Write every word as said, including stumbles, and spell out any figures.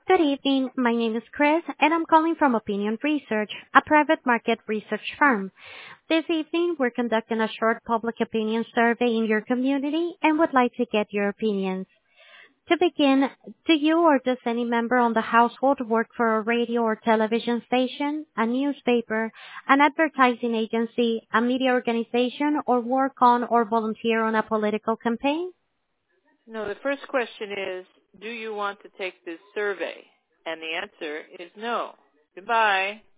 Good evening. My name is Chris, and I'm calling from Opinion Research, a private market research firm. This evening, we're conducting a short public opinion survey in your community and would like to get your opinions. To begin, do you or does any member on the household work for a radio or television station, a newspaper, an advertising agency, a media organization, or work on or volunteer on a political campaign? No, the first question is, do you want to take this survey? And the answer is no. Goodbye.